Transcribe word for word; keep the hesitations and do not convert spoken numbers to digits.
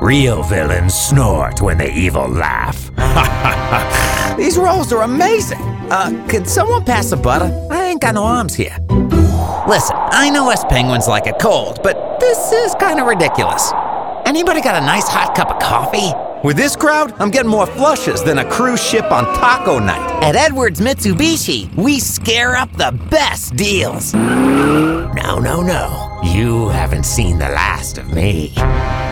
Real villains snort when they evil laugh. These rolls are amazing. Uh, could someone pass the butter? I ain't got no arms here. Listen, I know us penguins like it cold, but this is kind of ridiculous. Anybody got a nice hot cup of coffee? With this crowd, I'm getting more flushes than a cruise ship on taco night. At Edwards Mitsubishi, we scare up the best deals. No, no, no. You haven't seen the last of me.